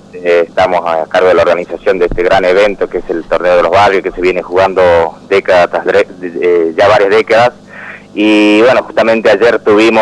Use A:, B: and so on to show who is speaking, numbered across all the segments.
A: estamos a cargo de la organización de este gran evento que es el Torneo de los Barrios, que se viene jugando ya varias décadas. Y bueno, justamente ayer tuvimos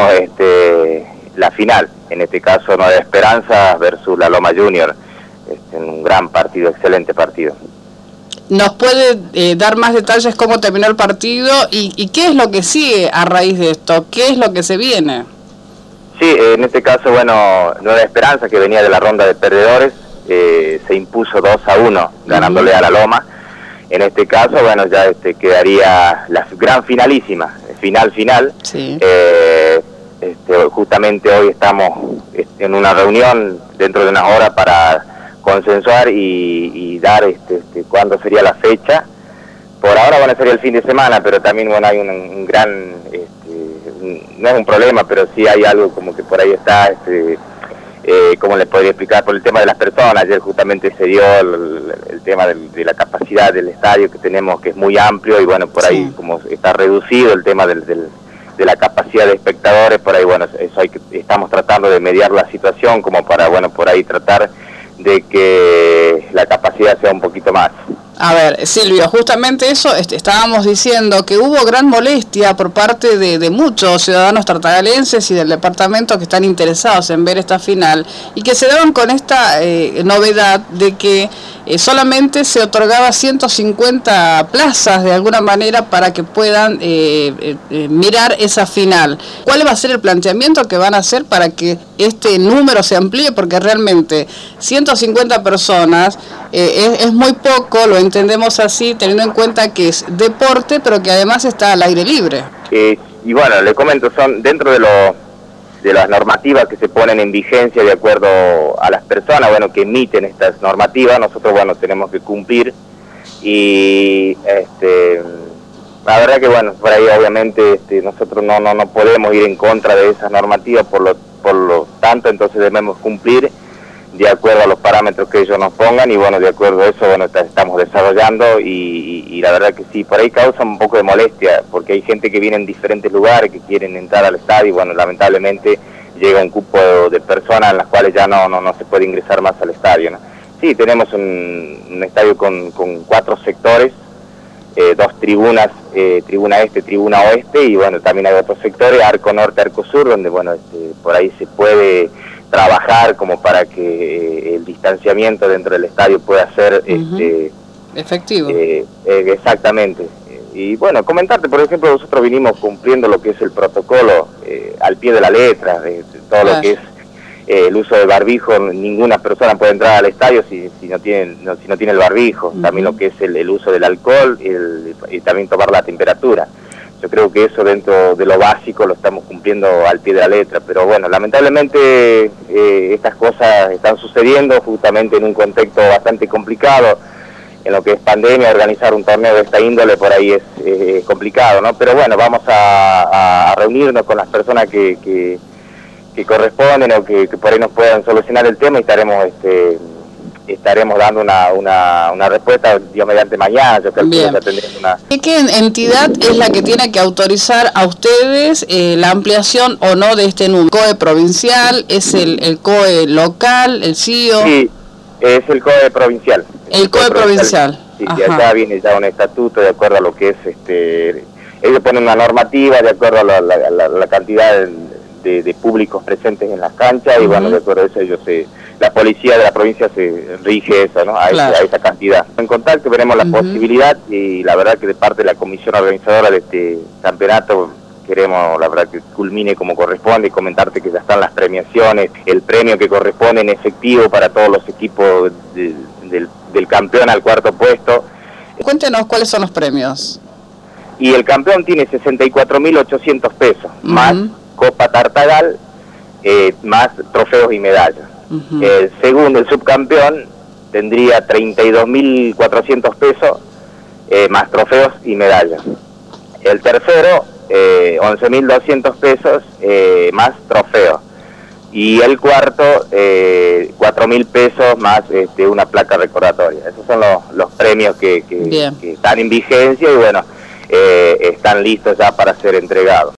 A: la final, en este caso Nueva Esperanza versus La Loma Junior, un gran partido, excelente partido.
B: ¿Nos puede dar más detalles cómo terminó el partido y qué es lo que sigue a raíz de esto? ¿Qué es lo que se viene?
A: Sí, en este caso, bueno, Nueva Esperanza, que venía de la ronda de perdedores, se impuso 2-1, ganándole a La Loma. En este caso, bueno, ya quedaría la gran finalísima, final. Sí. Justamente hoy estamos en una reunión dentro de unas horas para consensuar y dar cuándo sería la fecha. Por ahora, bueno, sería el fin de semana, pero también, bueno, hay un gran, no es un problema, pero sí hay algo como que por ahí está, ¿cómo le podría explicar? Por el tema de las personas. Ayer justamente se dio el tema de la capacidad del estadio que tenemos, que es muy amplio, y bueno, por ahí como está reducido el tema de la capacidad de espectadores, por ahí, bueno, eso estamos tratando de mediar la situación como para, bueno, por ahí tratar de que la capacidad sea un poquito más.
B: A ver, Silvio, justamente eso estábamos diciendo, que hubo gran molestia por parte de muchos ciudadanos tartagalenses y del departamento que están interesados en ver esta final, y que se daban con esta novedad de que solamente se otorgaba 150 plazas de alguna manera para que puedan mirar esa final. ¿Cuál va a ser el planteamiento que van a hacer para que este número se amplíe? Porque realmente 150 personas es muy poco, lo entendemos así, teniendo en cuenta que es deporte, pero que además está al aire libre.
A: Y bueno, le comento, son dentro de las normativas que se ponen en vigencia de acuerdo a las personas, bueno, que emiten estas normativas. Nosotros, bueno, tenemos que cumplir, y la verdad que, bueno, por ahí obviamente nosotros no podemos ir en contra de esas normativas, por lo tanto, entonces debemos cumplir de acuerdo a los parámetros que ellos nos pongan, y bueno, de acuerdo a eso, bueno, estamos desarrollando, y la verdad que sí, por ahí causa un poco de molestia, porque hay gente que viene en diferentes lugares, que quieren entrar al estadio, y bueno, lamentablemente llega un cupo de personas en las cuales ya no se puede ingresar más al estadio, ¿no? Sí, tenemos un estadio con 4 sectores, 2 tribunas, tribuna este, tribuna oeste, y bueno, también hay otros sectores, arco norte, arco sur, donde bueno, por ahí se puede trabajar como para que el distanciamiento dentro del estadio pueda ser
B: efectivo.
A: Exactamente. Y bueno, comentarte, por ejemplo, nosotros vinimos cumpliendo lo que es el protocolo al pie de la letra, de todo lo que es el uso del barbijo. Ninguna persona puede entrar al estadio si no tiene el barbijo. También lo que es el uso del alcohol y también tomar la temperatura. Yo creo que eso dentro de lo básico lo estamos cumpliendo al pie de la letra, pero bueno, lamentablemente estas cosas están sucediendo justamente en un contexto bastante complicado, en lo que es pandemia. Organizar un torneo de esta índole por ahí es complicado, ¿no? Pero bueno, vamos a reunirnos con las personas que corresponden, o que por ahí nos puedan solucionar el tema, y estaremos dando una respuesta, Dios mediante, mañana. Yo calculo que tendremos una...
B: ¿Qué entidad es la que tiene que autorizar a ustedes la ampliación o no de este número? ¿COE provincial? ¿Es el COE local? ¿El CIO?
A: Sí, es el COE provincial.
B: El COE provincial.
A: Sí, y acá viene ya un estatuto de acuerdo a lo que es, ellos ponen una normativa de acuerdo a la cantidad de públicos presentes en las canchas, y bueno, de acuerdo a eso ellos la policía de la provincia se rige eso, ¿no? A esa cantidad. En contacto veremos la posibilidad, y la verdad que de parte de la comisión organizadora de este campeonato queremos, la verdad, que culmine como corresponde, y comentarte que ya están las premiaciones, el premio que corresponde en efectivo para todos los equipos del campeón al 4º puesto.
B: Cuéntenos cuáles son los premios.
A: Y el campeón tiene 64.800 pesos, más Copa Tartagal, más trofeos y medallas. El segundo, el subcampeón, tendría 32.400 pesos, más trofeos y medallas. El tercero, 11.200 pesos, más trofeos. Y el cuarto, 4.000 pesos más una placa recordatoria. Esos son los premios que están en vigencia, y bueno, están listos ya para ser entregados.